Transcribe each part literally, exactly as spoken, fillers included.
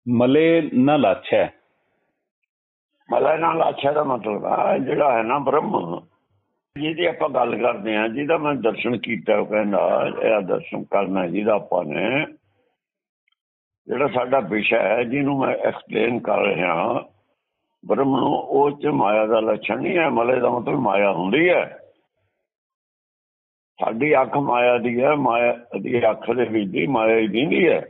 ਮਲੇ ਨਾ ਲਾਛੈ। ਮਲਾ ਨਾਲ ਲਾਛੈ ਦਾ ਮਤਲਬ ਆ ਜਿਹੜਾ ਹੈ ਨਾ ਬ੍ਰਹਮ, ਜਿਹਦੀ ਆਪਾਂ ਗੱਲ ਕਰਦੇ ਹਾਂ, ਜਿਹਦਾ ਮੈਂ ਦਰਸ਼ਨ ਕੀਤਾ, ਉਹ ਕਹਿੰਦਾ ਇਹ ਦਰਸ਼ਨ ਕਰਨਾ ਜਿਹਦਾ ਆਪਾਂ ਨੇ, ਜਿਹੜਾ ਸਾਡਾ ਵਿਸ਼ਾ ਹੈ ਜਿਹਨੂੰ ਮੈਂ ਐਕਸਪਲੇਨ ਕਰ ਰਿਹਾ ਬ੍ਰਹਮ ਨੂੰ, ਉਹ 'ਚ ਮਾਇਆ ਦਾ ਲੱਛਣ ਨਹੀਂ ਹੈ। ਮਲੇ ਦਾ ਮਤਲਬ ਮਾਇਆ ਹੁੰਦੀ ਹੈ। ਸਾਡੀ ਅੱਖ ਮਾਇਆ ਦੀ ਹੈ, ਮਾਇਆ ਦੀ ਅੱਖ ਦੇ ਵਿੱਚ ਦੀ ਮਾਇਆ ਹੀ ਦਿੰਦੀ ਹੈ।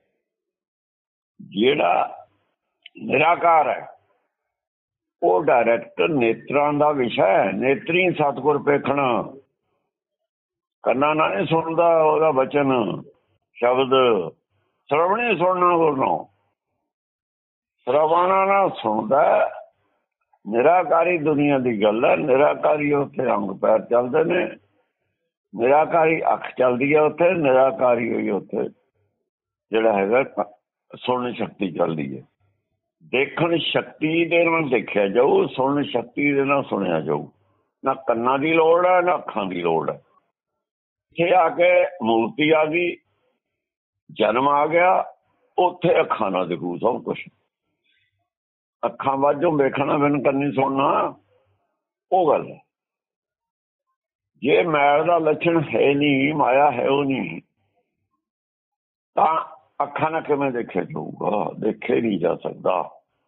ਜਿਹੜਾ ਨਿਰਾਕਾਰ ਹੈ ਉਹ ਡਾਇਰੈਕਟ ਨੇਤਰਾਂ ਦਾ ਵਿਸ਼ਾ ਹੈ। ਨੇਤਰੀ ਸਤਿਗੁਰ ਵੇਖਣਾ, ਕੰਨਾਂ ਨਾਲ ਨਹੀਂ ਸੁਣਦਾ ਉਹਦਾ ਵਚਨ ਸ਼ਬਦ, ਸਰਵਣੇ ਸੁਣਨਾ ਬੋਲਣਾ, ਸਰਵਾਣਾ ਨਾਲ ਸੁਣਦਾ। ਨਿਰਾਕਾਰੀ ਦੁਨੀਆ ਦੀ ਗੱਲ ਹੈ। ਨਿਰਾਕਾਰੀ ਉੱਥੇ ਅੰਗ ਪੈਰ ਚੱਲਦੇ ਨੇ, ਨਿਰਾਕਾਰੀ ਅੱਖ ਚੱਲਦੀ ਹੈ ਉੱਥੇ, ਨਿਰਾਕਾਰੀ ਹੋਈ ਉੱਥੇ ਜਿਹੜਾ ਹੈਗਾ ਸੁਣਨ ਸ਼ਕਤੀ ਚੱਲਦੀ ਹੈ। ਦੇਖਣ ਸ਼ਕਤੀ ਦੇ ਨਾਲ ਦੇਖਿਆ ਜਾਊ, ਸੁਣਨ ਸ਼ਕਤੀ ਦੇ ਨਾਲ ਸੁਣਿਆ ਜਾਊ। ਨਾ ਕੰਨਾਂ ਦੀ ਲੋੜ ਹੈ ਨਾ ਅੱਖਾਂ ਦੀ ਲੋੜ ਹੈ। ਇੱਥੇ ਆ ਕੇ ਮੂਰਤੀ ਆ ਗਈ, ਜਨਮ ਆ ਗਿਆ, ਉੱਥੇ ਅੱਖਾਂ ਨਾਲ ਦੇਖੂ ਸਭ ਕੁਛ। ਅੱਖਾਂ ਵਾਜੋਂ ਵੇਖਣਾ ਬਿਨ ਕੰਨੀ ਸੁਣਨਾ, ਉਹ ਗੱਲ ਹੈ। ਜੇ ਮੈਲ ਦਾ ਲੱਛਣ ਹੈ ਨਹੀਂ, ਮਾਇਆ ਹੈ ਉਹ ਨਹੀਂ, ਤਾਂ ਅੱਖਾਂ ਨਾਲ ਕਿਵੇਂ ਦੇਖਿਆ ਜਾਊਗਾ? ਦੇਖੇ ਨਹੀਂ ਜਾ ਸਕਦਾ।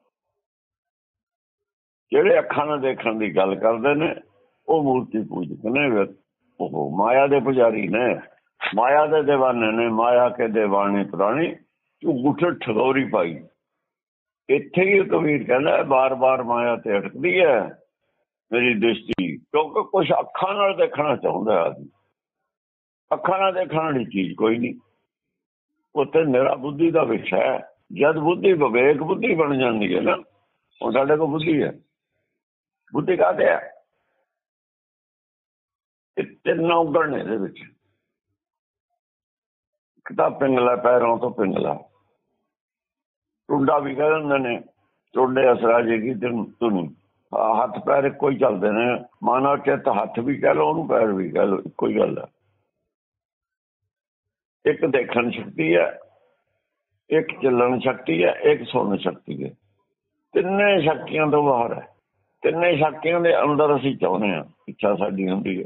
ਜਿਹੜੇ ਅੱਖਾਂ ਨਾਲ ਦੇਖਣ ਦੀ ਗੱਲ ਕਰਦੇ ਨੇ ਉਹ ਮੂਰਤੀ ਪੂਜਕ ਨੇ, ਉਹ ਮਾਇਆ ਦੇ ਪੁਜਾਰੀ ਨੇ, ਮਾਇਆ ਦੇ ਦੀਵਾਨੇ ਨੇ। ਮਾਇਆ ਕੇ ਦੀਵਾਨੇ ਪੁਰਾਣੀ ਝੂਠ ਠਗੌਰੀ ਪਾਈ। ਇੱਥੇ ਹੀ ਕਬੀਰ ਕਹਿੰਦਾ ਬਾਰ ਬਾਰ ਮਾਇਆ ਤੇ ਅਟਕਦੀ ਹੈ ਮੇਰੀ ਦ੍ਰਿਸ਼ਟੀ, ਕਿਉਂਕਿ ਕੁਛ ਅੱਖਾਂ ਨਾਲ ਦੇਖਣਾ ਚਾਹੁੰਦਾ ਆਦਮੀ। ਅੱਖਾਂ ਨਾਲ ਦੇਖਣ ਵਾਲੀ ਚੀਜ਼ ਕੋਈ ਨਹੀਂ ਉੱਥੇ, ਨਿਰਾ ਬੁੱਧੀ ਦਾ ਵਿਸ਼ਾ ਹੈ। ਜਦ ਬੁੱਧੀ ਵਿਵੇਕ ਬੁੱਧੀ ਬਣ ਜਾਂਦੀ ਹੈ ਨਾ, ਹੁਣ ਸਾਡੇ ਕੋਲ ਬੁੱਧੀ ਹੈ। ਬੁੱਧੀ ਕਾਹਦੇ ਹੈ? ਇਹ ਤਿੰਨ ਔਗਣ ਨੇ ਇਹਦੇ ਵਿੱਚ। ਇੱਕ ਤਾਂ ਪਿੰਗਲਾ, ਪੈਰੋਂ ਤੋਂ ਪਿੰਗਲਾ, ਟੁੰਡਾ ਵੀ ਕਹਿ ਦਿੰਦੇ ਨੇ, ਟੁੰਡੇ ਅਸਰਾ ਜੇਗੀ ਧੁਨੀ। ਹੱਥ ਪੈਰ ਇੱਕੋ ਹੀ ਚੱਲਦੇ ਨੇ, ਮਾਨਵ ਚਿੱਤ ਹੱਥ ਵੀ ਕਹਿ ਲਓ, ਉਹਨੂੰ ਪੈਰ ਵੀ ਕਹਿ ਲਓ, ਇੱਕੋ ਹੀ ਗੱਲ ਹੈ। ਇੱਕ ਦੇਖਣ ਸ਼ਕਤੀ ਹੈ, ਇੱਕ ਚੱਲਣ ਸ਼ਕਤੀ ਹੈ, ਇੱਕ ਸੁਣਨ ਸ਼ਕਤੀ ਹੈ। ਤਿੰਨੇ ਸ਼ਕਤੀਆਂ ਤੋਂ ਬਾਹਰ ਹੈ। ਤਿੰਨੇ ਸ਼ਕਤੀਆਂ ਦੇ ਅੰਦਰ ਅਸੀਂ ਚਾਹੁੰਦੇ ਹਾਂ, ਇੱਛਾ ਸਾਡੀ ਹੁੰਦੀ ਹੈ।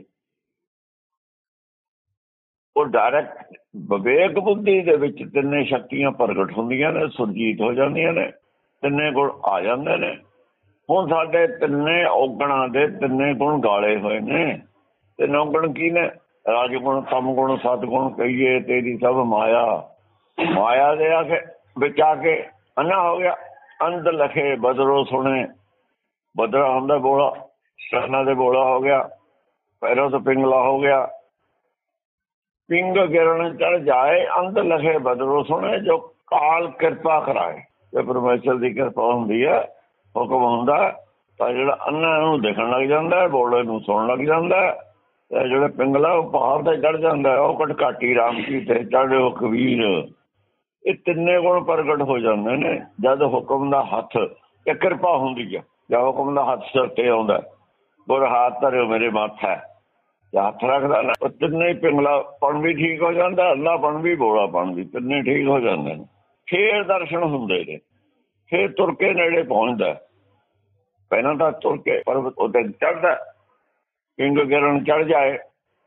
ਉਹ ਡਾਇਰੈਕਟ ਵਿਵੇਕ ਬੁੱਧੀ ਦੇ ਵਿੱਚ ਤਿੰਨੇ ਸ਼ਕਤੀਆਂ ਪ੍ਰਗਟ ਹੁੰਦੀਆਂ ਨੇ, ਸੁਰਜੀਤ ਹੋ ਜਾਂਦੀਆਂ ਨੇ, ਤਿੰਨੇ ਗੁਣ ਆ ਜਾਂਦੇ ਨੇ। ਹੁਣ ਸਾਡੇ ਤਿੰਨੇ ਔਗਣਾਂ ਦੇ ਤਿੰਨੇ ਗੁਣ ਗਾਲੇ ਹੋਏ ਨੇ। ਤਿੰਨ ਔਗਣ ਕੀ ਨੇ? ਰਾਜ ਗੁਣ, ਤਮ ਗੁਣ, ਸਤ ਗੁਣ ਕਹੀਏ ਤੇਰੀ ਸਭ ਮਾਇਆ। ਮਾਇਆ ਦੇ ਆ ਕੇ ਵਿੱਚ ਆ ਕੇ ਅੰਨਾ ਹੋ ਗਿਆ। ਅੰਧ ਲਖੇ ਬਦਰੋ ਸੁਣੇ, ਬਦਰਾ ਹੁੰਦਾ ਬੋਲਾ, ਕੰਨਾਂ ਦੇ ਬੋਲਾ ਹੋ ਗਿਆ, ਪੈਰੋਂ ਤੋਂ ਪਿੰਗਲਾ ਹੋ ਗਿਆ। ਪਿੰਗ ਗਿਰਨ ਚੜ ਜਾਏ, ਅੰਧ ਲਖੇ ਬਦਰੋ ਸੁਣੇ, ਜੋ ਕਾਲ ਕਿਰਪਾ ਕਰਾਏ। ਤੇ ਪਰਮੇਸ਼ਰ ਦੀ ਕਿਰਪਾ ਹੁੰਦੀ ਹੈ, ਹੁਕਮ ਹੁੰਦਾ ਤਾਂ ਜਿਹੜਾ ਅੰਨਾ ਨੂੰ ਦੇਖਣ ਲੱਗ ਜਾਂਦਾ, ਬੋਲੇ ਨੂੰ ਸੁਣਨ ਲੱਗ ਜਾਂਦਾ, ਤੇ ਜਿਹੜੇ ਪਿੰਗਲਾ ਉਹ ਪਹਾੜ ਤੇ ਚੜ ਜਾਂਦਾ, ਉਹ ਕਟਕਾਟੀ ਰਾਮ ਕੀ ਤੇ ਚੜ੍ਹੋ ਕਬੀਰ। ਇਹ ਤਿੰਨੇ ਗੁਣ ਪ੍ਰਗਟ ਹੋ ਜਾਂਦੇ ਨੇ ਜਦ ਹੁਕਮ ਦਾ ਹੱਥ ਤੇ ਕਿਰਪਾ ਹੁੰਦੀ ਹੈ। ਜਦ ਹੁਕਮ ਦਾ ਹੱਥ ਸਿਰ ਤੇ ਆਉਂਦਾ, ਗੁਰ ਹਾਥ ਧਰਿਓ ਮੇਰੇ ਮਾਥਾ, ਹੱਥ ਰੱਖਦਾ ਨਾ, ਉਹ ਤਿੰਨੇ ਪਿੰਗਲਾਪਣ ਵੀ ਠੀਕ ਹੋ ਜਾਂਦਾ, ਅੱਲਾਪਣ ਵੀ ਬੋਲਾਪਣ ਵੀ, ਤਿੰਨੇ ਠੀਕ ਹੋ ਜਾਂਦੇ ਨੇ। ਫੇਰ ਦਰਸ਼ਨ ਹੁੰਦੇ ਨੇ, ਫੇਰ ਤੁਰ ਕੇ ਨੇੜੇ ਪਹੁੰਚਦਾ। ਪਹਿਲਾਂ ਤਾਂ ਤੁਰ ਕੇ ਪਰਬਤ ਉੱਤੇ ਚੜ੍ਹਦਾ, ਪਿੰਗ ਗਿਰਨ ਚੜ ਜਾਏ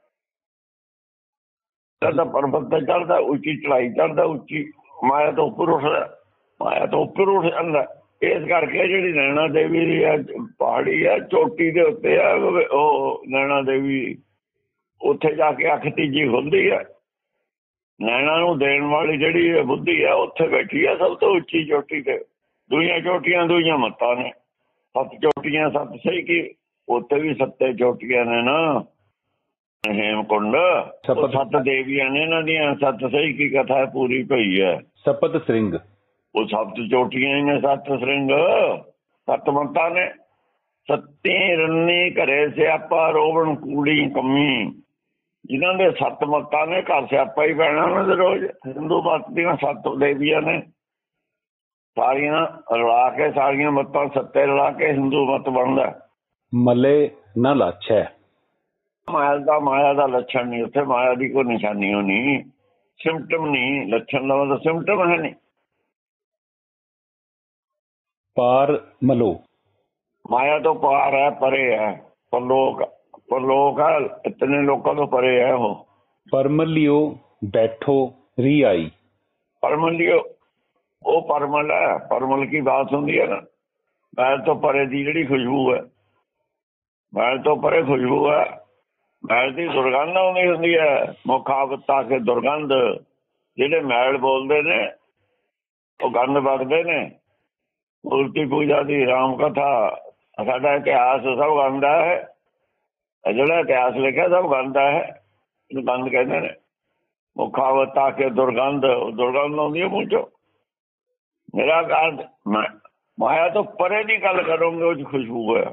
ਤਾਂ ਪਰਬਤ ਤੇ ਚੜ੍ਹਦਾ, ਉੱਚੀ ਚੜਾਈ ਚੜ੍ਹਦਾ, ਉੱਚੀ ਮਾਇਆ ਤੋਂ ਉੱਪਰ ਉੱਠਦਾ, ਮਾਇਆ ਤੋਂ ਉੱਪਰ ਉੱਠ ਜਾਂਦਾ। ਇਸ ਕਰਕੇ ਜਿਹੜੀ ਨੈਣਾ ਦੇਵੀ ਹੈ ਪਹਾੜੀ ਹੈ, ਚੋਟੀ ਦੇ ਉੱਤੇ ਆ ਉਹ ਨੈਣਾ ਦੇਵੀ, ਉੱਥੇ ਜਾ ਕੇ ਅੱਖ ਤੀਜੀ ਖੁੱਲਦੀ ਹੈ। ਨੈਣਾ ਨੂੰ ਦੇਣ ਵਾਲੀ ਜਿਹੜੀ ਬੁੱਧੀ ਹੈ ਉੱਥੇ ਬੈਠੀ ਹੈ ਸਭ ਤੋਂ ਉੱਚੀ ਚੋਟੀ ਤੇ। ਦੂਈਆਂ ਚੋਟੀਆਂ ਦੂਈਆਂ ਮੱਤਾਂ ਨੇ, ਸੱਤ ਚੋਟੀਆਂ ਸੱਤ ਸਹੀ ਕੀ, ਉੱਥੇ ਵੀ ਸੱਤੇ ਚੋਟੀਆਂ ਨੇ ਨਾ। ਹੇਮਕੁੰਡ ਸੱਤ ਦੇਵੀਆਂ ਨੇ, ਇਹਨਾਂ ਦੀਆਂ ਸੱਤ ਸਹੀ ਕੀ ਕਥਾ ਪੂਰੀ ਪਈ ਹੈ। ਸਪਤ ਸ੍ਰਿੰਗ, ਉਹ ਸੱਤ ਚੋਟੀਆਂ ਹੀ ਨੇ, ਸੱਤ ਸ੍ਰਿੰਗ, ਸੱਤ ਮੱਤਾਂ ਨੇ। ਸੱਤੀ ਰੰਨੀ ਘਰੇ ਸਿਆਪਾ, ਰੋਵਣ ਕੂੜੀ ਕੰਮੀ। ਜਿਨ੍ਹਾਂ ਦੇ ਸੱਤ ਮੱਤਾਂ ਨੇ, ਘਰ ਸਿਆਪਾ ਹੀ ਪੈਣਾ ਉਹਨਾਂ ਦੇ ਰੋਜ਼। ਹਿੰਦੂ ਮੱਤ ਦੀਆਂ ਸੱਤ ਦੇਵੀਆਂ ਨੇ, ਸਾਰੀਆਂ ਰਲਾ ਕੇ, ਸਾਰੀਆਂ ਮੱਤਾਂ ਸੱਤੇ ਰਲਾ ਕੇ ਹਿੰਦੂ ਮੱਤ ਬਣਦਾ। ਮਲੇ ਨਾ ਲਾਛੈ। ਮਾਇਆ ਦਾ ਮਾਇਆ ਦਾ ਲੱਛਣ ਨਹੀਂ ਉੱਥੇ, ਮਾਇਆ ਦੀ ਕੋਈ ਨਿਸ਼ਾਨੀ ਨਹੀਂ, ਸਿੰਪਟਮ ਨਹੀਂ। ਲੱਛਣ ਦਾ ਮਤਲਬ ਸਿੰਪਟਮ ਹੈ ਨਹੀਂ। ਪਾਰ ਮਲੋ। ਮਾਇਆ ਤੋਂ ਪਾਰ ਹੈ, ਪਰੇ ਹੈ। ਪਰਲੋਕ ਪਰਲੋਕ ਹੈ, ਇਤਨੇ ਲੋਕਾਂ ਤੋਂ ਪਰੇ ਹੈ ਉਹ। ਪਰਮਲ ਲਿਓ ਬੈਠੋ ਰੀ ਆਈ। ਪਰਮਲ ਲਿਓ ਉਹ ਪਰਮਲ ਹੈ। ਪਰਮਲ ਕੀ ਬਾਤ ਹੁੰਦੀ ਹੈ ਨਾ, ਮੈਲ ਤੋਂ ਪਰੇ ਦੀ ਜਿਹੜੀ ਖੁਸ਼ਬੂ ਹੈ, ਮੈਲ ਤੋਂ ਪਰੇ ਖੁਸ਼ਬੂ ਹੈ। ਮੈਲ ਦੀ ਦੁਰਗੰਧ ਆਉਂਦੀ ਹੁੰਦੀ ਹੈ। ਮੁਖਾਵਤਾ ਕੇ ਦੁਰਗੰਧ, ਜਿਹੜੇ ਮੈਲ ਬੋਲਦੇ ਨੇ ਉਹ ਗੰਧ ਵਗਦੇ ਨੇ। ਮੂਰਤੀ ਪੂਜਾ ਦੀ ਰਾਮ ਕਥਾ, ਸਾਡਾ ਇਤਿਹਾਸ ਸਭ ਗੰਧ ਹੈ। ਜਿਹੜਾ ਇਤਿਹਾਸ ਲਿਖਿਆ ਸਭ ਗੰਧ ਹੈ, ਇਹਨੂੰ ਗੰਧ ਕਹਿੰਦੇ ਨੇ। ਮੁਖਾਵਤਾ ਕੇ ਦੁਰਗੰਧ, ਦੁਰਗੰਧ ਆਉਂਦੀ ਹੈ ਮੂੰਹ ਚੋਂ। ਮੇਰਾ ਗੱਲ ਮਾਇਆ ਤੋਂ ਪਰੇ ਦੀ ਗੱਲ ਕਰੋਗੇ, ਉਹ 'ਚ ਖੁਸ਼ਬੂ ਹੈ।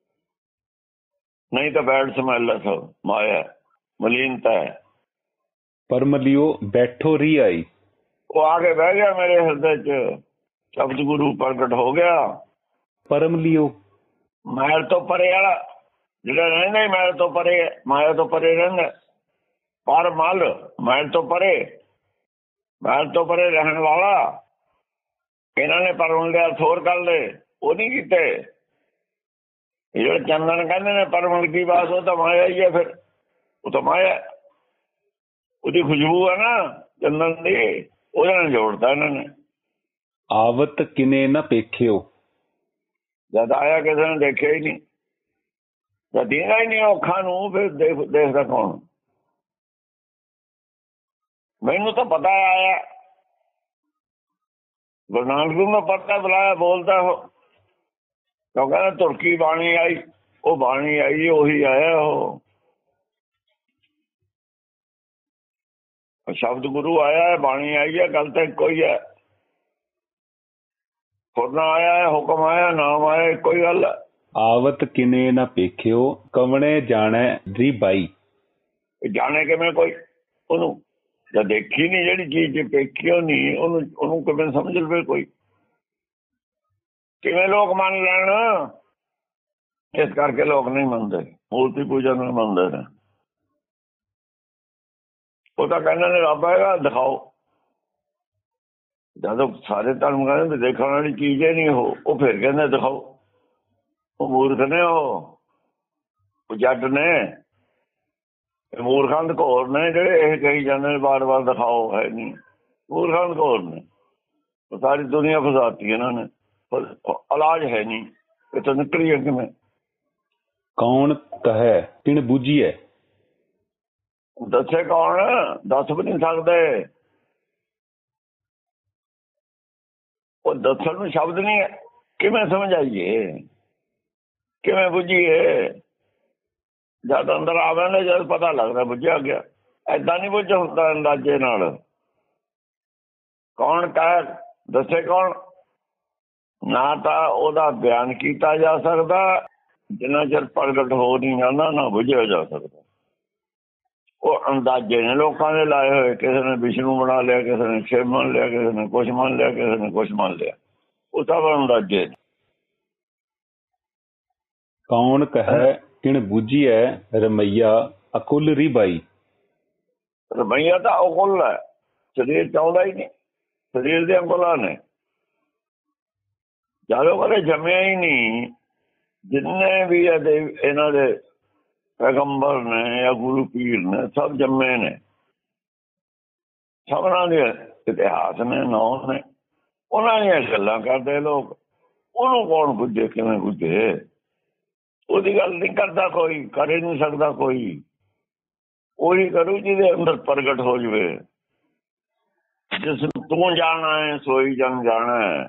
ਨਹੀਂ ਤਾਂ ਬੈਡ ਸਮੈਲ ਹੈ ਸਭ, ਮਾਇਆ ਮਲੀਨਤਾ ਹੈ। ਪਰਮਲ ਲਿਓ ਬੈਠੋ ਰੀ ਆਈ। ਉਹ ਆ ਕੇ ਬਹਿ ਗਿਆ ਮੇਰੇ ਹਿਰਦੇ 'ਚ, ਸ਼ਬਦ ਗੁਰੂ ਪ੍ਰਗਟ ਹੋ ਗਿਆ। ਪਰਮ ਲਿਓ ਮੈਲ ਤੋਂ ਪਰੇ ਵਾਲਾ ਜਿਹੜਾ ਰਹਿੰਦਾ ਹੀ ਮੈਲ ਤੋਂ ਪਰੇ, ਮਾਇਆ ਤੋਂ ਪਰੇ ਰਹਿੰਦਾ। ਪਰ ਮਲ ਮੈਲ ਤੋਂ ਪਰੇ, ਮੈਲ ਤੋਂ ਪਰੇ ਰਹਿਣ ਵਾਲਾ। ਇਹਨਾਂ ਨੇ ਪਰਮ ਦੇ ਅਰਥ ਹੋਰ ਕਰ ਲਏ, ਉਹ ਨਹੀਂ ਕੀਤੇ। ਜਿਹੜੇ ਚੰਦਨ ਕਹਿੰਦੇ ਨੇ ਪਰਮਲ ਕੀ ਬਾਤ, ਉਹ ਤਾਂ ਮਾਇਆ ਹੀ ਹੈ। ਫਿਰ ਉਹ ਤਾਂ ਮਾਇਆ, ਉਹਦੀ ਖੁਸ਼ਬੂ ਹੈ ਨਾ ਚੰਦਨ ਦੀ, ਉਹਦੇ ਨਾਲ ਜੋੜਤਾ ਇਹਨਾਂ ਨੇ। ਆਵਤ ਕਿਨੇ ਨਾ ਪੇਖਿਓ। ਜਦ ਆਇਆ ਕਿਸੇ ਨੇ ਦੇਖਿਆ ਹੀ ਨਹੀਂ, ਜਦ ਦੇਖਦਾ ਹੀ ਨਹੀਂ ਅੱਖਾਂ ਨੂੰ, ਫਿਰ ਦੇਖ ਦੇਖਦਾ ਕੌਣ। ਮੈਨੂੰ ਤਾਂ ਪਤਾ ਆਇਆ, ਗੁਰੂ ਨਾਨਕ ਨੂੰ ਪਤਾ, ਬੁਲਾਇਆ ਬੋਲਦਾ ਉਹ। ਕਿਉਂ ਕਹਿੰਦਾ ਤੁਰਕੀ ਬਾਣੀ ਆਈ, ਉਹ ਬਾਣੀ ਆਈ ਉਹੀ ਆਇਆ। ਉਹ ਸ਼ਬਦ ਗੁਰੂ ਆਇਆ ਹੈ, ਬਾਣੀ ਆਈ ਹੈ, ਗੱਲ ਤਾਂ ਇੱਕੋ ਹੀ ਹੈ। ਫੁਰਨਾ ਆਇਆ ਹੈ, ਹੁਕਮ ਆਇਆ, ਨਾਮ ਆਇਆ, ਇੱਕੋ ਹੀ ਗੱਲ ਹੈ। ਆਵਤ ਕਿਨੇ ਨਾ ਪੇਖਿਓ ਕਵਣੇ ਜਾਣੈ ਰੀ ਬਾਈ। ਜਾਣੇ ਕਿਵੇਂ ਕੋਈ, ਉਹਨੂੰ ਜਦ ਦੇਖੀ ਨਹੀਂ ਜਿਹੜੀ ਚੀਜ਼ ਜੇ ਪੇਖਿਓ ਨਹੀਂ, ਉਹਨੂੰ ਉਹਨੂੰ ਕਿਵੇਂ ਸਮਝ ਲਵੇ ਕੋਈ। ਕਿਵੇਂ ਲੋਕ ਮੰਨ ਲੈਣ, ਇਸ ਕਰਕੇ ਲੋਕ ਨਹੀਂ ਮੰਨਦੇ, ਮੂਰਤੀ ਪੂਜਾ ਨੂੰ ਮੰਨਦੇ ਨੇ। ਉਹ ਤਾਂ ਕਹਿੰਦੇ ਨੇ ਰੱਬ ਹੈਗਾ, ਦਿਖਾਓ। ਜਦੋਂ ਸਾਰੇ ਧਰਮ ਕਹਿੰਦੇ ਦੇਖਣ ਵਾਲੀ ਚੀਜ਼ ਹੀ ਨਹੀਂ ਉਹ, ਉਹ ਫਿਰ ਕਹਿੰਦੇ ਦਿਖਾਓ। ਉਹ ਮੂਰਖ ਨੇ, ਉਹ ਜੱਟ ਨੇ, ਮੂਰਖਾਂ ਦੇ ਘੋਰ ਨੇ ਜਿਹੜੇ ਇਹ ਕਹੀ ਜਾਂਦੇ ਨੇ ਵਾਰ ਵਾਰ ਦਿਖਾਓ। ਹੈ ਨਹੀਂ, ਮੂਰਖਾਂ ਦੇ ਘੋਰ ਨੇ। ਸਾਰੀ ਦੁਨੀਆ ਫਸਾਤੀ ਇਹਨਾਂ ਨੇ, ਇਲਾਜ ਹੈ ਨਹੀਂ, ਇਹ ਤਾਂ ਨਿਕਲੀ ਹੈ ਕਿਵੇਂ। ਕੌਣ ਕਹੈ ਕਿਣ ਬੂਝੀਐ। ਦੱਸੇ ਕੌਣ, ਦੱਸ ਵੀ ਨਹੀਂ ਸਕਦੇ। ਉਹ ਦੱਸਣ ਨੂੰ ਸ਼ਬਦ ਨਹੀਂ ਹੈ, ਕਿਵੇਂ ਸਮਝਾਈਏ, ਕਿਵੇਂ ਬੁੱਝੀਏ। ਜਦ ਅੰਦਰ ਆਵੇ ਨਾ, ਜਦ ਪਤਾ ਲੱਗਦਾ ਬੁੱਝਿਆ ਗਿਆ। ਏਦਾਂ ਨਹੀਂ ਬੁੱਝ ਹੁੰਦਾ ਅੰਦਾਜ਼ੇ ਨਾਲ। ਕੌਣ ਕਹਿ, ਦੱਸੇ ਕੌਣ। ਨਾ ਤਾਂ ਉਹਦਾ ਬਿਆਨ ਕੀਤਾ ਜਾ ਸਕਦਾ, ਜਿੰਨਾ ਚਿਰ ਪ੍ਰਗਟ ਹੋ ਨਹੀਂ ਜਾਂਦਾ, ਨਾ ਬੁੱਝਿਆ ਜਾ ਸਕਦਾ। ਉਹ ਅੰਦਾਜ਼ੇ ਨੇ ਲੋਕਾਂ ਦੇ ਲਾਏ ਹੋਏ। ਕਿਸੇ ਨੇ ਵਿਸ਼ਨੂੰ ਬਣਾ ਲਿਆ, ਕਿਸੇ ਨੇ ਸ਼ਿਵ ਮੰਨ ਲਿਆ, ਕਿਸੇ ਨੇ ਕੁਛ ਮੰਨ ਲਿਆ, ਕਿਸੇ ਨੇ ਕੁਛ ਮੰਨ ਲਿਆ। ਉਹ ਸਭ ਅੰਦਾਜ਼ੇ। ਕੌਣ ਕਹੈ ਕਿਣ ਬੂਝੀਐ ਰਮਈਆ ਅਕੁਲ ਰੀ ਬਾਈ। ਰਮਈਆ ਤਾਂ ਅਕੁਲ ਹੈ, ਸਰੀਰ ਚਾਹੁੰਦਾ ਹੀ ਨਹੀਂ। ਸਰੀਰ ਦੇ ਅੰਗੁਲਾਂ ਨੇ, ਜਦੋਂ ਕਦੇ ਜੰਮਿਆ ਹੀ ਨਹੀਂ। ਜਿੰਨੇ ਵੀ ਇਹਨਾਂ ਦੇ ਪੈਗੰਬਰ ਨੇ ਜਾਂ ਗੁਰੂ ਪੀਰ ਨੇ, ਸਭ ਜੰਮੇ ਨੇ। ਸਭਨਾਂ ਦੇ ਇਤਿਹਾਸ ਨੇ, ਨਾਂ ਨੇ, ਉਹਨਾਂ ਦੀਆਂ ਗੱਲਾਂ ਕਰਦੇ ਲੋਕ। ਉਹਨੂੰ ਕੌਣ ਪੁੱਛੇ, ਕਿਵੇਂ ਪੁੱਛੇ। ਉਹਦੀ ਗੱਲ ਨਹੀਂ ਕਰਦਾ ਕੋਈ, ਕਰ ਹੀ ਨਹੀਂ ਸਕਦਾ ਕੋਈ। ਉਹੀ ਕਰੂ ਜਿਹਦੇ ਅੰਦਰ ਪ੍ਰਗਟ ਹੋ ਜਾਵੇ। ਜਿਸ ਨੂੰ ਤੂੰ ਜਾਣਾ ਹੈ ਸੋਈ ਜਨ ਜਾਣਾ ਹੈ।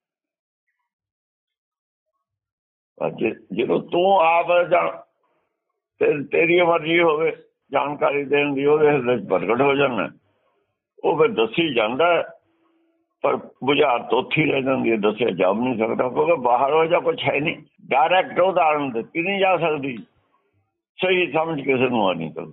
ਜਦੋਂ ਤੂੰ ਆਪ ਜਾਣ, ਤੇ ਤੇਰੀ ਮਰਜ਼ੀ ਹੋਵੇ ਜਾਣਕਾਰੀ ਦੇਣ ਦੀ, ਉਹਦੇ ਹਿਰਦੇ 'ਚ ਪ੍ਰਗਟ ਹੋ ਜਾਣਾ। ਉਹ ਫਿਰ ਦੱਸੀ ਜਾਂਦਾ, ਪਰ ਬੁਝਾਰਤ ਉੱਥੇ ਹੀ ਰਹਿ ਜਾਂਦੀ ਹੈ, ਦੱਸਿਆ ਜਾ ਨਹੀਂ ਸਕਦਾ। ਕਿਉਂਕਿ ਬਾਹਰ ਹੋ ਜਾ ਕੁਛ ਹੈ ਨਹੀਂ, ਡਾਇਰੈਕਟ ਉਦਾਹਰਨ ਦਿੱਤੀ ਨਹੀਂ ਜਾ ਸਕਦੀ। ਸਹੀ ਸਮਝ ਕਿਸੇ ਨੂੰ ਆ ਨਹੀਂ ਸਕਦੀ।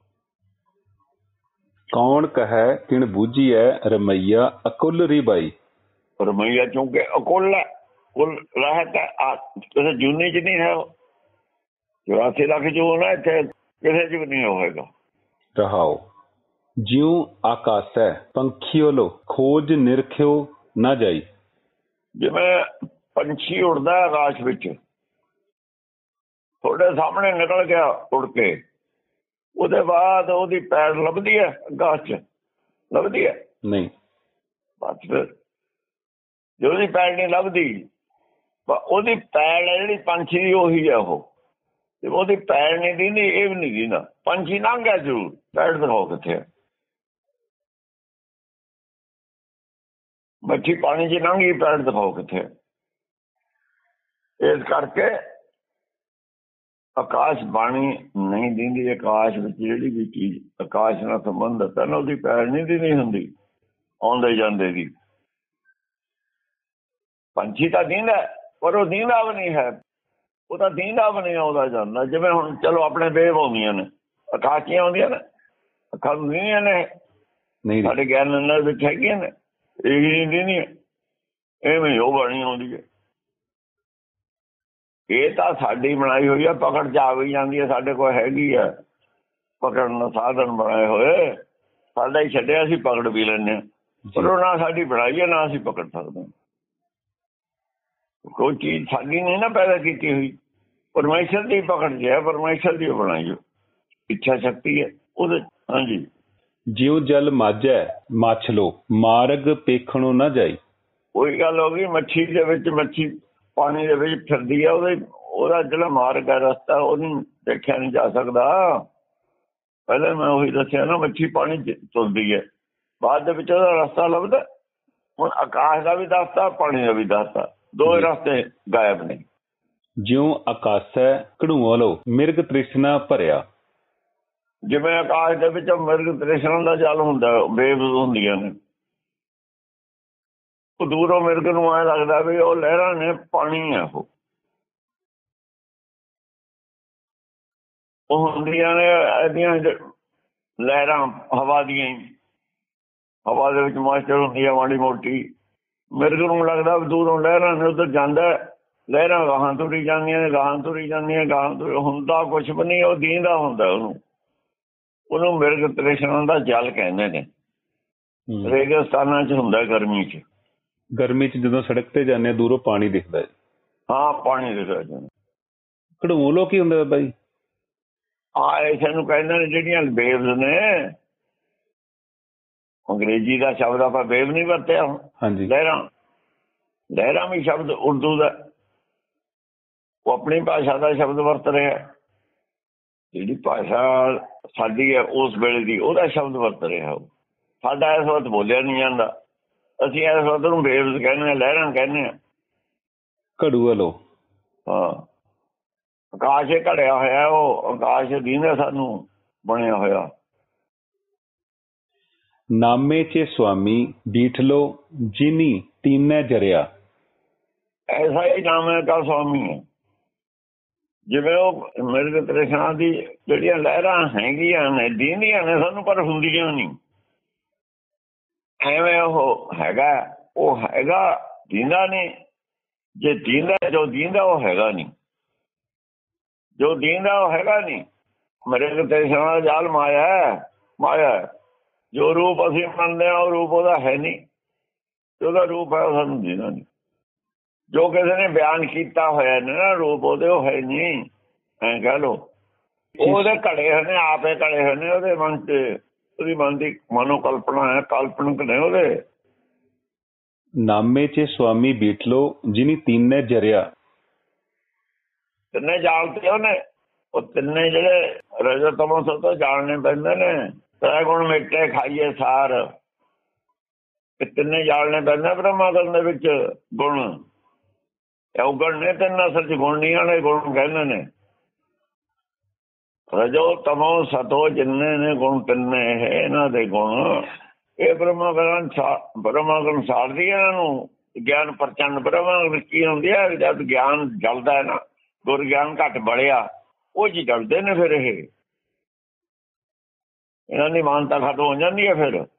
ਕੌਣ ਕਹੈ ਕਿਣ ਬੂਝੀਐ ਰਮਈਆ ਅਕੁਲ ਰੀ ਬਾਈ। ਰਮਈਆ ਚੂੰਕਿ ਅਕੁਲ ਹੈ, ਕੁਲ ਰਹਿਤ ਹੈ, ਕਿਸੇ ਜੂਨੀ 'ਚ ਨਹੀਂ ਹੈ। ਉਹ ਚੁਰਾਸੀ ਲੱਖ ਜੋ ਨਾ, ਇੱਥੇ ਕਿਸੇ 'ਚ ਵੀ ਨਹੀਂ ਹੋਵੇਗਾ। ਰਹਾਓ ਜਿਉ ਆਕਾਸੈ ਪੰਖੀਓ ਲੋ ਖੋਜ ਨਿਰਖਿਓ ਨਾ ਜਾਈ। ਜਿਵੇਂ ਪੰਛੀ ਉੜਦਾ ਆਕਾਸ਼ ਵਿੱਚ, ਤੁਹਾਡੇ ਸਾਹਮਣੇ ਨਿਕਲ ਗਿਆ ਉੜ ਕੇ, ਉਹਦੇ ਬਾਅਦ ਉਹਦੀ ਪੈੜ ਲੱਭਦੀ ਹੈ ਆਕਾਸ਼ 'ਚ? ਲੱਭਦੀ ਹੈ ਨਹੀਂ। ਬਸ ਫਿਰ ਜੇ ਉਹਦੀ ਪੈੜ ਨਹੀਂ ਲੱਭਦੀ, ਉਹਦੀ ਪੈੜ ਹੈ ਜਿਹੜੀ ਪੰਛੀ ਦੀ, ਉਹੀ ਹੈ ਉਹ। ਤੇ ਉਹਦੀ ਪੈੜ ਨਹੀਂ ਦਿੰਦੀ, ਇਹ ਵੀ ਨਹੀਂ ਦਿੰਦਾ। ਪੰਛੀ ਲੰਘ ਗਿਆ ਜ਼ਰੂਰ, ਪੈੜ ਦਿਖਾਓ ਕਿੱਥੇ ਹੈ? ਮੱਛੀ ਪਾਣੀ 'ਚ ਲੰਘ ਗਈ, ਪੈੜ ਦਿਖਾਓ ਕਿੱਥੇ ਹੈ? ਇਸ ਕਰਕੇ ਆਕਾਸ਼ ਬਾਣੀ ਨਹੀਂ ਦਿੰਦੀ। ਆਕਾਸ਼ ਵਿੱਚ ਜਿਹੜੀ ਵੀ ਚੀਜ਼ ਆਕਾਸ਼ ਨਾਲ ਸੰਬੰਧਿਤ ਹੈ ਨਾ, ਉਹਦੀ ਪੈੜ ਨਹੀਂ ਦਿੰਦੀ ਹੁੰਦੀ ਆਉਂਦੇ ਜਾਂਦੇ ਦੀ। ਪੰਛੀ ਤਾਂ ਦੀਂਦਾ, ਪਰ ਉਹ ਦੀਂਦਾ ਵੀ ਨਹੀਂ ਹੈ, ਉਹ ਤਾਂ ਦੀਂਦਾ ਵੀ ਨਹੀਂ ਆਉਂਦਾ ਜਾਂਦਾ। ਜਿਵੇਂ ਹੁਣ ਚਲੋ ਆਪਣੇ ਵੇਵ ਆਉਂਦੀਆਂ ਨੇ, ਆਕਾਸ਼ੀਆਂ ਆਉਂਦੀਆਂ ਨੇ, ਅੱਖਾਂ ਨੂੰ ਦੀਂਦੀਆਂ ਨੇ, ਸਾਡੇ ਗਿਆਨ ਵਿੱਚ ਹੈਗੀਆਂ ਨੇ, ਇਹ ਨਹੀਂ ਦੀਂਦੀਆਂ, ਐਵੇਂ ਉਹ ਬਾਣੀ ਆਉਂਦੀ ਹੈ। ਇਹ ਤਾਂ ਸਾਡੀ ਬਣਾਈ ਹੋਈ ਆ, ਪਕੜ 'ਚ ਆ ਵੀ ਜਾਂਦੀ ਹੈ, ਸਾਡੇ ਕੋਲ ਹੈਗੀ ਆ ਪਕੜਨ ਦਾ ਸਾਧਨ ਬਣਾਏ ਹੋਏ, ਸਾਡਾ ਹੀ ਛੱਡਿਆ, ਅਸੀਂ ਪਕੜ ਵੀ ਲੈਂਦੇ ਹਾਂ, ਪਰ ਉਹ ਨਾ ਸਾਡੀ ਬਣਾਈ ਹੈ, ਨਾ ਅਸੀਂ ਪਕੜ ਸਕਦੇ ਹਾਂ। ਕੋਈ ਚੀਜ਼ ਸਾਡੀ ਨਹੀਂ ਨਾ ਪੈਦਾ ਕੀਤੀ ਹੋਈ, ਪਰਮੇਸ਼ਰ ਦੀ ਪਕੜ 'ਚ ਹੈ, ਪਰਮੇਸ਼ਰ ਦੀ ਬਣਾਈ ਹੋ, ਇੱਛਾ ਸ਼ਕਤੀ ਹੈ ਉਹਦੇ। ਹਾਂਜੀ, ਜਿਉ ਜਲ ਮਾਝੈ ਮੱਛ ਲੋ, ਮਾਰਗ ਪੇਖਣੋਂ ਨਾ ਜਾਈ। ਉਹੀ ਗੱਲ ਹੋ ਗਈ। ਮੱਛੀ ਦੇ ਵਿੱਚ, ਮੱਛੀ ਪਾਣੀ ਦੇ ਵਿੱਚ ਫਿਰਦੀ ਆ, ਉਹਦੇ ਉਹਦਾ ਜਿਹੜਾ ਮਾਰਗ ਹੈ, ਰਸਤਾ, ਉਹਨੂੰ ਦੇਖਿਆ ਨਹੀਂ ਜਾ ਸਕਦਾ। ਪਹਿਲਾਂ ਮੈਂ ਉਹੀ ਦੱਸਿਆ ਨਾ, ਮੱਛੀ ਪਾਣੀ 'ਚ ਤੁਰਦੀ ਹੈ, ਬਾਅਦ ਦੇ ਵਿੱਚ ਉਹਦਾ ਰਸਤਾ ਲੱਭਦਾ। ਹੁਣ ਆਕਾਸ਼ ਦਾ ਵੀ ਦੱਸਤਾ, ਪਾਣੀ ਦਾ ਵੀ ਦੱਸਤਾ, ਦੋ ਰਸਤੇ ਗਾਇਬ ਨੇ। ਜਿਉ ਆਕਾਸ਼ੈ ਘੜੂਆ ਲੋ, ਮਿਰਗ ਤ੍ਰਿਸ਼ਨਾ ਭਰਿਆ। ਜਿਵੇਂ ਆਕਾਸ਼ ਦੇ ਵਿੱਚ ਮਿਰਗ ਤ੍ਰਿਸ਼ਨਾ ਦਾ ਜਲ ਹੁੰਦਾ, ਵੇਵਜ਼ ਹੁੰਦੀਆਂ ਨੇ, ਉਹ ਦੂਰੋਂ ਮਿਰਗ ਨੂੰ ਐਂ ਲੱਗਦਾ ਵੀ ਉਹ ਲਹਿਰਾਂ ਨੇ, ਪਾਣੀ ਹੈ ਉਹ। ਉਹ ਹੁੰਦੀਆਂ ਨੇ ਇਹਦੀਆਂ ਲਹਿਰਾਂ ਹਵਾ ਦੀਆਂ ਹੀ, ਹਵਾ ਦੇ ਵਿੱਚ ਮਾਸਟਰ ਹੁੰਦੀ ਆ ਮਾੜੀ ਮੋਟੀ। ਮਿਰਗ ਨੂੰ ਲੱਗਦਾ ਵੀ ਦੂਰੋਂ ਲਹਿਰਾਂ ਨੇ, ਉੱਧਰ ਜਾਂਦਾ, ਲਹਿਰਾਂ ਗਾਹਾਂ ਤੁਰੀ ਜਾਂਦੀਆਂ ਨੇ, ਗਾਹਾਂ ਤੁਰੀ ਜਾਂਦੀਆਂ, ਗਾਹਾਂ ਤੁਰੀ, ਹੁੰਦਾ ਕੁਛ ਵੀ ਨਹੀਂ, ਉਹ ਦੀਂਦਾ ਹੁੰਦਾ ਉਹਨੂੰ। ਉਹਨੂੰ ਮਿਰਗ ਤ੍ਰਿਸ਼ਨਾ ਦਾ ਜਲ ਕਹਿੰਦੇ ਨੇ। ਰੇਗਿਸਤਾਨਾਂ 'ਚ ਹੁੰਦਾ, ਗਰਮੀ 'ਚ। ਗਰਮੀ 'ਚ ਜਦੋਂ ਸੜਕ ਤੇ ਜਾਂਦੇ ਦੂਰੋਂ ਪਾਣੀ ਦਿਖਦਾ ਹੈ। ਹਾਂ, ਪਾਣੀ ਦਿਖਦਾ ਜਾਂਦਾ। ਘੜੂਆ ਲੋ ਕੀ ਹੁੰਦਾ ਬਾਬਾ ਜੀ? ਹਾਂ, ਇਸੇ ਨੂੰ ਕਹਿੰਦੇ ਨੇ ਜਿਹੜੀਆਂ ਵੇਵਜ਼ ਨੇ। ਅੰਗਰੇਜ਼ੀ ਦਾ ਸ਼ਬਦ ਆਪਾਂ ਵੇਵ ਨਹੀਂ ਵਰਤਿਆ। ਹਾਂਜੀ, ਲਹਿਰਾਂ, ਲਹਿਰਾਂ ਵੀ ਸ਼ਬਦ ਉਰਦੂ ਦਾ, ਉਹ ਆਪਣੀ ਭਾਸ਼ਾ ਦਾ ਸ਼ਬਦ ਵਰਤ ਰਿਹਾ। ਜਿਹੜੀ ਭਾਸ਼ਾ ਸਾਡੀ ਹੈ ਉਸ ਵੇਲੇ ਦੀ, ਉਹਦਾ ਸ਼ਬਦ ਵਰਤ ਰਿਹਾ ਉਹ। ਸਾਡਾ ਇਸ ਵਕਤ ਬੋਲਿਆ ਨਹੀਂ ਜਾਂਦਾ, ਅਸੀਂ ਇਸ ਵਕਤ ਨੂੰ ਵੇਵਜ਼ ਕਹਿੰਦੇ ਹਾਂ, ਲਹਿਰਾਂ ਕਹਿੰਦੇ ਹਾਂ। ਘੜੂਆ ਲੋ, ਹਾਂ, ਆਕਾਸ਼ ਘੜਿਆ ਹੋਇਆ, ਉਹ ਆਕਾਸ਼ ਦੀਂਦਾ ਸਾਨੂੰ ਬਣਿਆ ਹੋਇਆ। ਨਾਮੇ 'ਚ ਸੁਆਮੀ ਬੀਠ ਲੋ, ਜਿਨੀ ਤੀਨੈ ਜਰਿਆ। ਐਸਾ ਹੀ ਨਾਮ ਹੈ ਕਾ ਸੁਆਮੀ ਹੈ। ਜਿਵੇਂ ਉਹ ਮਿਰਗ ਤ੍ਰਿਸ਼ਨਾ ਦੀ ਜਿਹੜੀਆਂ ਲਹਿਰਾਂ ਹੈਗੀਆਂ ਨੇ, ਦੀਂਦੀਆਂ ਨੇ ਸਾਨੂੰ, ਪਰ ਹੁੰਦੀਆਂ ਨਹੀਂ। ਐਵੇਂ ਉਹ ਹੈਗਾ, ਉਹ ਹੈਗਾ, ਦੀਂਦਾ ਨਹੀਂ। ਜੇ ਦੀਂਦਾ, ਜੋ ਦੀਂਦਾ ਉਹ ਹੈਗਾ ਨਹੀਂ, ਜੋ ਦੀਂਦਾ ਉਹ ਹੈਗਾ ਨਹੀਂ। ਮਿਰਗ ਤ੍ਰਿਸ਼ਨਾ ਦਾ ਜਾਲ ਮਾਇਆ ਹੈ, ਮਾਇਆ। ਜੋ ਰੂਪ ਅਸੀਂ ਮੰਨਦੇ ਹਾਂ, ਉਹ ਰੂਪ ਉਹਦਾ ਹੈ ਨਹੀਂ। ਉਹਦਾ ਰੂਪ ਹੈ, ਉਹ ਸਾਨੂੰ ਦੀਂਦਾ ਨਹੀਂ। ਜੋ ਕਿਸੇ ਨੇ ਬਿਆਨ ਕੀਤਾ ਹੋਇਆ ਨੇ ਨਾ ਰੂਪ ਉਹਦੇ, ਉਹ ਹੈ ਨਹੀਂ, ਐਂ ਕਹਿ ਲਓ। ਉਹਦੇ ਘੜੇ ਹੋਏ ਨੇ, ਆਪੇ ਘੜੇ ਹੋਏ ਨੇ ਉਹਦੇ ਮਨ 'ਚ, ਉਹਦੀ ਮਨ ਦੀ ਮਨੋ ਕਲਪਨਾ ਹੈ, ਕਾਲਪਨਿਕ ਨੇ ਉਹਦੇ। ਨਾਮੇ 'ਚ ਸੁਆਮੀ ਬੀਠ ਲੋ, ਜਿਨੀ ਤੀਨੈ ਜਰਿਆ। ਤਿੰਨੇ ਜਾਲ ਤੇ ਉਹਨੇ, ਉਹ ਤਿੰਨੇ ਜਿਹੜੇ ਰਜੋ ਤਮੋ ਸਤੋ ਤੋਂ ਜਾਣਨੇ ਪੈਂਦੇ ਨੇ। ਤੈ ਗੁਣ ਮਿਟੇ ਖਾਈਏ ਸਾਰ, ਇਹ ਤਿੰਨੇ ਜਾਣਨੇ ਪੈਂਦੇ ਬ੍ਰਹਮਾਗਨ ਦੇ ਵਿੱਚ ਗੁਣ। ਔਗਣ ਨੇ ਤਿੰਨ, ਅਸਲ 'ਚ ਗੁਣ ਨਹੀਂ ਆਣੇ, ਗੁਣ ਕਹਿੰਦੇ ਨੇ। ਰਜੋ ਤਮੋ ਸਤੋ ਜਿੰਨੇ ਨੇ ਗੁਣ ਤਿੰਨੇ, ਇਹਨਾਂ ਦੇ ਗੁਣ। ਇਹ ਬ੍ਰਹਮਾਗਨ ਬ੍ਰਹਮਾਗਨ ਸਾਰਦੀ ਹੈ ਇਹਨਾਂ ਨੂੰ। ਗਿਆਨ ਪ੍ਰਚੰਡ ਬ੍ਰਹਮਾਗਨ ਕੀ ਹੁੰਦੀ ਹੈ? ਜਦ ਗਿਆਨ ਜਲਦਾ ਹੈ ਨਾ, ਗੁਰ ਗਿਆਨ ਘੱਟ ਬੜਿਆ, ਉਹ ਜੀ ਜਲਦੇ ਨੇ। ਫਿਰ ਇਹ ਇਹਨਾਂ ਦੀ ਮਾਨਤਾ ਖਤਮ ਹੋ ਜਾਂਦੀ ਹੈ। ਫਿਰ